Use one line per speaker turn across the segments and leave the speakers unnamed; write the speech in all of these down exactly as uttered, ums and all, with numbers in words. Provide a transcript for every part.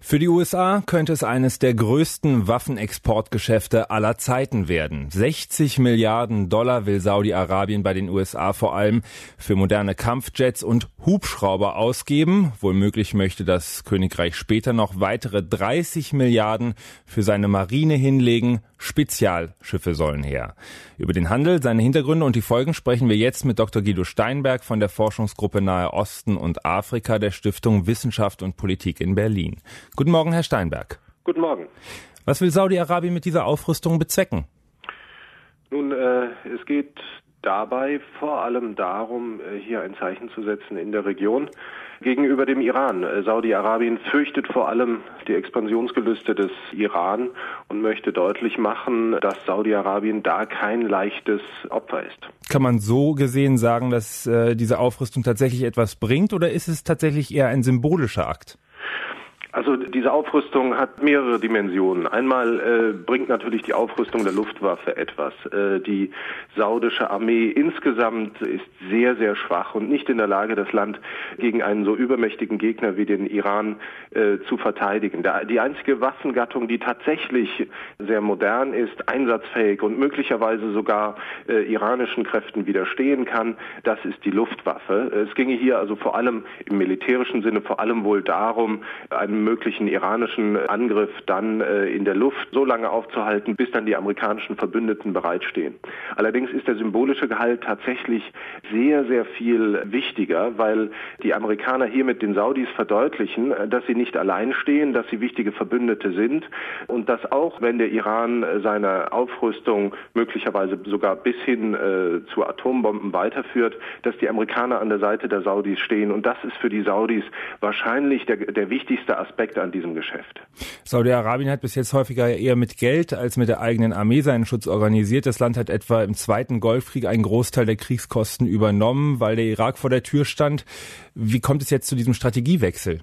Für die U S A könnte es eines der größten Waffenexportgeschäfte aller Zeiten werden. sechzig Milliarden Dollar will Saudi-Arabien bei den U S A vor allem für moderne Kampfjets und Hubschrauber ausgeben. Wohlmöglich möchte das Königreich später noch weitere dreißig Milliarden für seine Marine hinlegen. Spezialschiffe sollen her. Über den Handel, seine Hintergründe und die Folgen sprechen wir jetzt mit Doktor Guido Steinberg von der Forschungsgruppe Nahe Osten und Afrika der Stiftung Wissenschaft und Politik in Berlin. Guten Morgen, Herr Steinberg.
Guten Morgen.
Was will Saudi-Arabien mit dieser Aufrüstung bezwecken?
Nun, äh, es geht dabei vor allem darum, hier ein Zeichen zu setzen in der Region gegenüber dem Iran. Saudi-Arabien fürchtet vor allem die Expansionsgelüste des Iran und möchte deutlich machen, dass Saudi-Arabien da kein leichtes Opfer ist.
Kann man so gesehen sagen, dass äh, diese Aufrüstung tatsächlich etwas bringt, oder ist es tatsächlich eher ein symbolischer Akt?
Also diese Aufrüstung hat mehrere Dimensionen. Einmal äh, bringt natürlich die Aufrüstung der Luftwaffe etwas. Äh, die saudische Armee insgesamt ist sehr, sehr schwach und nicht in der Lage, das Land gegen einen so übermächtigen Gegner wie den Iran äh, zu verteidigen. Da, die einzige Waffengattung, die tatsächlich sehr modern ist, einsatzfähig und möglicherweise sogar äh, iranischen Kräften widerstehen kann, das ist die Luftwaffe. Es ginge hier also vor allem im militärischen Sinne vor allem wohl darum, einen möglichen iranischen Angriff dann äh, in der Luft so lange aufzuhalten, bis dann die amerikanischen Verbündeten bereitstehen. Allerdings ist der symbolische Gehalt tatsächlich sehr, sehr viel wichtiger, weil die Amerikaner hiermit den Saudis verdeutlichen, dass sie nicht allein stehen, dass sie wichtige Verbündete sind und dass auch, wenn der Iran seine Aufrüstung möglicherweise sogar bis hin äh, zu Atombomben weiterführt, dass die Amerikaner an der Seite der Saudis stehen. Und das ist für die Saudis wahrscheinlich der, der wichtigste Aspekt Aspekt an diesem Geschäft.
Saudi-Arabien hat bis jetzt häufiger eher mit Geld als mit der eigenen Armee seinen Schutz organisiert. Das Land hat etwa im Zweiten Golfkrieg einen Großteil der Kriegskosten übernommen, weil der Irak vor der Tür stand. Wie kommt es jetzt zu diesem Strategiewechsel?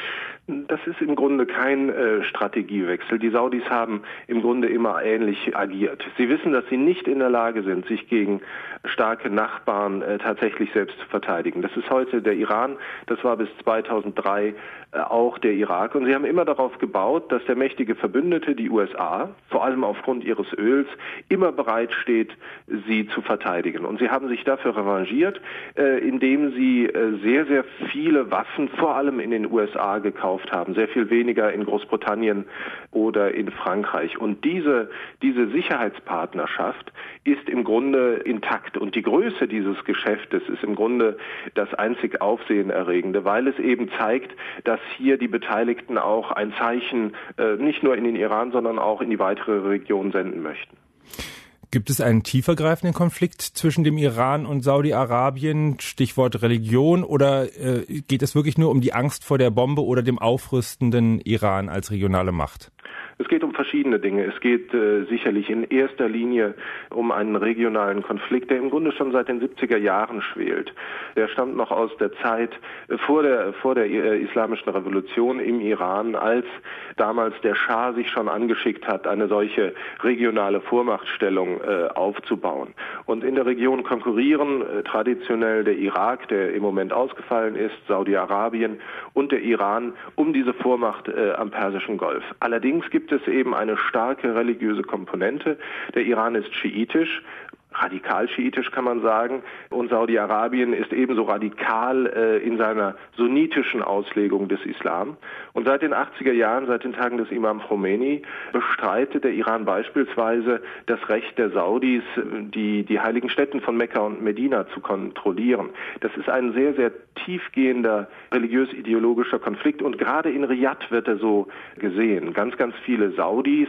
Das ist im Grunde kein äh, Strategiewechsel. Die Saudis haben im Grunde immer ähnlich agiert. Sie wissen, dass sie nicht in der Lage sind, sich gegen starke Nachbarn äh, tatsächlich selbst zu verteidigen. Das ist heute der Iran, das war bis zweitausenddrei äh, auch der Irak. Und sie haben immer darauf gebaut, dass der mächtige Verbündete, die U S A, vor allem aufgrund ihres Öls, immer bereit steht, sie zu verteidigen. Und sie haben sich dafür revanchiert, äh, indem sie äh, sehr, sehr viele Waffen, vor allem in den U S A, gekauft haben, sehr viel weniger in Großbritannien oder in Frankreich. Und diese, diese Sicherheitspartnerschaft ist im Grunde intakt. Und die Größe dieses Geschäftes ist im Grunde das einzig Aufsehenerregende, weil es eben zeigt, dass hier die Beteiligten auch ein Zeichen äh, nicht nur in den Iran, sondern auch in die weitere Region senden möchten.
Gibt es einen tiefergreifenden Konflikt zwischen dem Iran und Saudi-Arabien, Stichwort Religion, oder äh, geht es wirklich nur um die Angst vor der Bombe oder dem aufrüstenden Iran als regionale Macht?
Es geht um verschiedene Dinge. Es geht äh, sicherlich in erster Linie um einen regionalen Konflikt, der im Grunde schon seit den siebziger Jahren schwelt. Der stammt noch aus der Zeit äh, vor der vor der äh, islamischen Revolution im Iran, als damals der Schah sich schon angeschickt hat, eine solche regionale Vormachtstellung äh, aufzubauen. Und in der Region konkurrieren äh, traditionell der Irak, der im Moment ausgefallen ist, Saudi-Arabien und der Iran um diese Vormacht äh, am Persischen Golf. Allerdings gibt es eben eine starke religiöse Komponente. Der Iran ist schiitisch, radikal schiitisch kann man sagen, und Saudi-Arabien ist ebenso radikal äh, in seiner sunnitischen Auslegung des Islam. Und seit den achtziger Jahren, seit den Tagen des Imam Khomeini, bestreitet der Iran beispielsweise das Recht der Saudis, die, die heiligen Stätten von Mekka und Medina zu kontrollieren. Das ist ein sehr, sehr tiefgehender religiös-ideologischer Konflikt, und gerade in Riyadh wird er so gesehen. Ganz, ganz viele Saudis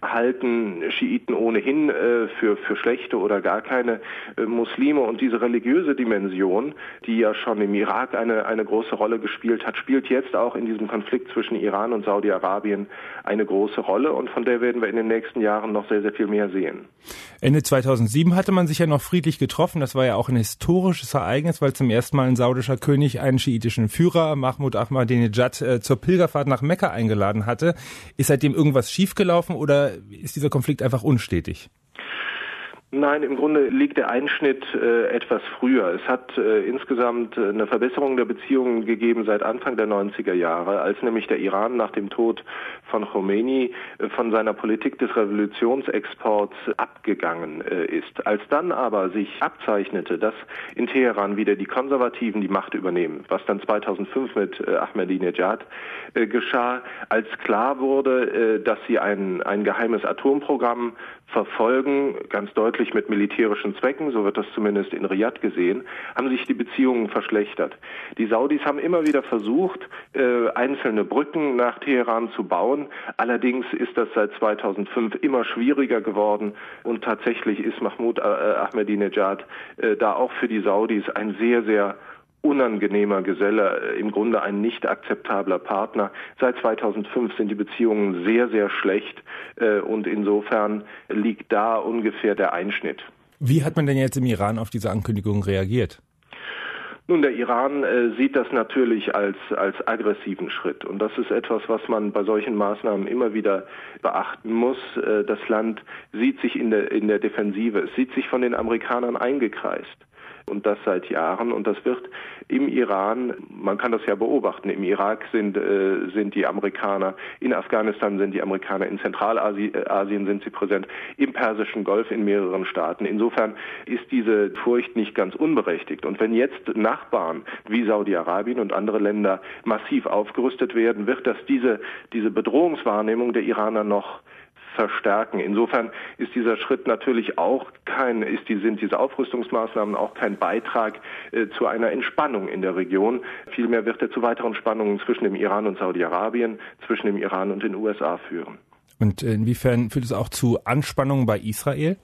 halten Schiiten ohnehin äh, für, für schlechte oder gar keine äh, Muslime, und diese religiöse Dimension, die ja schon im Irak eine, eine große Rolle gespielt hat, spielt jetzt auch in diesem Konflikt zwischen Iran und Saudi-Arabien eine große Rolle, und von der werden wir in den nächsten Jahren noch sehr, sehr viel mehr sehen.
Ende zweitausendsieben hatte man sich ja noch friedlich getroffen. Das war ja auch ein historisches Ereignis, weil zum ersten Mal ein saudischer König einen schiitischen Führer, Mahmoud Ahmadinejad, äh, zur Pilgerfahrt nach Mekka eingeladen hatte. Ist seitdem irgendwas schiefgelaufen oder ist dieser Konflikt einfach unstetig?
Nein, im Grunde liegt der Einschnitt äh, etwas früher. Es hat äh, insgesamt äh, eine Verbesserung der Beziehungen gegeben seit Anfang der neunziger Jahre, als nämlich der Iran nach dem Tod von Khomeini äh, von seiner Politik des Revolutionsexports abgegangen äh, ist. Als dann aber sich abzeichnete, dass in Teheran wieder die Konservativen die Macht übernehmen, was dann zweitausendfünf mit äh, Ahmadinejad äh, geschah, als klar wurde, äh, dass sie ein, ein geheimes Atomprogramm verfolgen, ganz deutlich mit militärischen Zwecken, so wird das zumindest in Riyadh gesehen, haben sich die Beziehungen verschlechtert. Die Saudis haben immer wieder versucht, äh, einzelne Brücken nach Teheran zu bauen. Allerdings ist das seit zweitausendfünf immer schwieriger geworden und tatsächlich ist Mahmoud äh, Ahmadinejad äh, da auch für die Saudis ein sehr, sehr unangenehmer Geselle, im Grunde ein nicht akzeptabler Partner. Seit zweitausendfünf sind die Beziehungen sehr, sehr schlecht äh, und insofern liegt da ungefähr der Einschnitt.
Wie hat man denn jetzt im Iran auf diese Ankündigung reagiert?
Nun, der Iran äh, sieht das natürlich als, als aggressiven Schritt. Und das ist etwas, was man bei solchen Maßnahmen immer wieder beachten muss. Äh, das Land sieht sich in der, in der Defensive. Es sieht sich von den Amerikanern eingekreist. Und das seit Jahren. Und das wird im Iran, man kann das ja beobachten, im Irak sind, äh, sind die Amerikaner, in Afghanistan sind die Amerikaner, in Zentralasien sind sie präsent, im Persischen Golf in mehreren Staaten. Insofern ist diese Furcht nicht ganz unberechtigt. Und wenn jetzt Nachbarn wie Saudi-Arabien und andere Länder massiv aufgerüstet werden, wird das diese, diese Bedrohungswahrnehmung der Iraner noch verstärken. Insofern ist dieser Schritt natürlich auch kein, ist die, sind diese Aufrüstungsmaßnahmen auch kein Beitrag äh, zu einer Entspannung in der Region. Vielmehr wird er zu weiteren Spannungen zwischen dem Iran und Saudi-Arabien, zwischen dem Iran und den U S A führen.
Und inwiefern führt es auch zu Anspannungen bei Israel?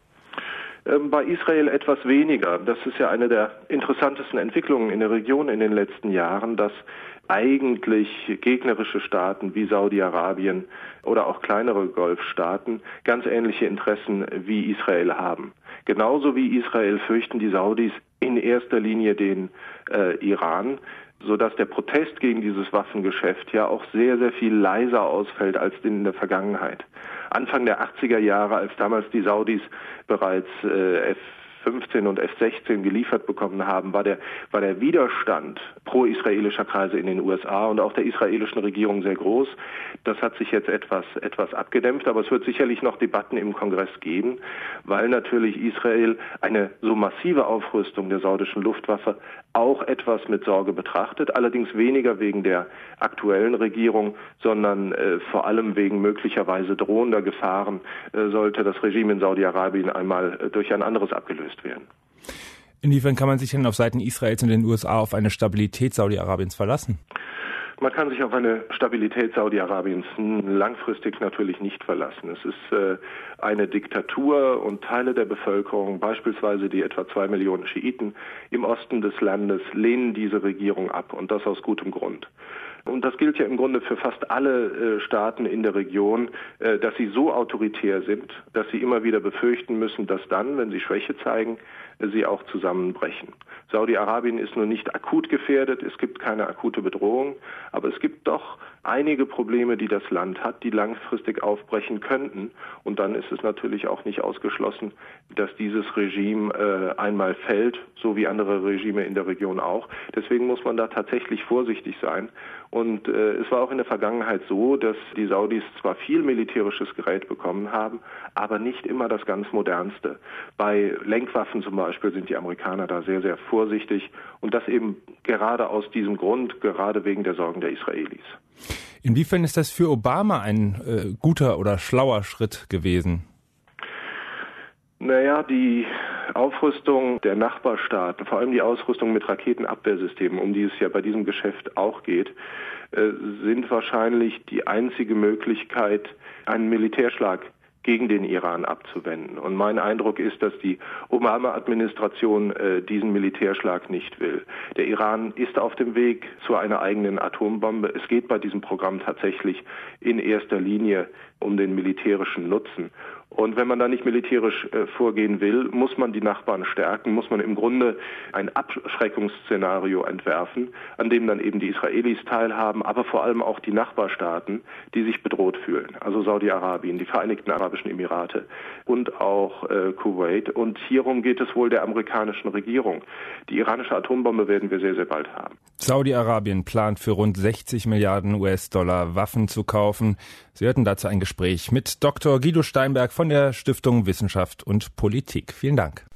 Ähm, bei Israel etwas weniger. Das ist ja eine der interessantesten Entwicklungen in der Region in den letzten Jahren, dass eigentlich gegnerische Staaten wie Saudi-Arabien oder auch kleinere Golfstaaten ganz ähnliche Interessen wie Israel haben. Genauso wie Israel fürchten die Saudis in erster Linie den äh, Iran, sodass der Protest gegen dieses Waffengeschäft ja auch sehr, sehr viel leiser ausfällt als in der Vergangenheit. Anfang der achtziger Jahre, als damals die Saudis bereits äh, F fünfzehn und F sechzehn geliefert bekommen haben, war der, war der Widerstand pro-israelischer Kreise in den U S A und auch der israelischen Regierung sehr groß. Das hat sich jetzt etwas, etwas abgedämpft, aber es wird sicherlich noch Debatten im Kongress geben, weil natürlich Israel eine so massive Aufrüstung der saudischen Luftwaffe auch etwas mit Sorge betrachtet, allerdings weniger wegen der aktuellen Regierung, sondern äh, vor allem wegen möglicherweise drohender Gefahren, äh, sollte das Regime in Saudi-Arabien einmal äh, durch ein anderes abgelöst werden.
Inwiefern kann man sich denn auf Seiten Israels und den U S A auf eine Stabilität Saudi-Arabiens verlassen?
Man kann sich auf eine Stabilität Saudi-Arabiens langfristig natürlich nicht verlassen. Es ist äh, eine Diktatur und Teile der Bevölkerung, beispielsweise die etwa zwei Millionen Schiiten im Osten des Landes, lehnen diese Regierung ab und das aus gutem Grund. Und das gilt ja im Grunde für fast alle äh, Staaten in der Region, äh, dass sie so autoritär sind, dass sie immer wieder befürchten müssen, dass dann, wenn sie Schwäche zeigen, äh, sie auch zusammenbrechen. Saudi-Arabien ist nur nicht akut gefährdet, es gibt keine akute Bedrohung, aber es gibt doch einige Probleme, die das Land hat, die langfristig aufbrechen könnten. Und dann ist es natürlich auch nicht ausgeschlossen, dass dieses Regime äh, einmal fällt, so wie andere Regime in der Region auch. Deswegen muss man da tatsächlich vorsichtig sein. Und äh, es war auch in der Vergangenheit so, dass die Saudis zwar viel militärisches Gerät bekommen haben, aber nicht immer das ganz modernste. Bei Lenkwaffen zum Beispiel sind die Amerikaner da sehr, sehr vorsichtig. Und das eben gerade aus diesem Grund, gerade wegen der Sorgen der Israelis.
Inwiefern ist das für Obama ein äh, guter oder schlauer Schritt gewesen?
Naja, die Aufrüstung der Nachbarstaaten, vor allem die Ausrüstung mit Raketenabwehrsystemen, um die es ja bei diesem Geschäft auch geht, äh, sind wahrscheinlich die einzige Möglichkeit, einen Militärschlag gegen den Iran abzuwenden. Und mein Eindruck ist, dass die Obama-Administration äh, diesen Militärschlag nicht will. Der Iran ist auf dem Weg zu einer eigenen Atombombe. Es geht bei diesem Programm tatsächlich in erster Linie um den militärischen Nutzen. Und wenn man da nicht militärisch äh, vorgehen will, muss man die Nachbarn stärken, muss man im Grunde ein Abschreckungsszenario entwerfen, an dem dann eben die Israelis teilhaben, aber vor allem auch die Nachbarstaaten, die sich bedroht fühlen. Also Saudi-Arabien, die Vereinigten Arabischen Emirate und auch äh, Kuwait. Und hierum geht es wohl der amerikanischen Regierung. Die iranische Atombombe werden wir sehr, sehr bald haben.
Saudi-Arabien plant für rund sechzig Milliarden U S-Dollar Waffen zu kaufen. Sie hörten dazu ein Gespräch mit Doktor Guido Steinberg von der Stiftung Wissenschaft und Politik. Vielen Dank.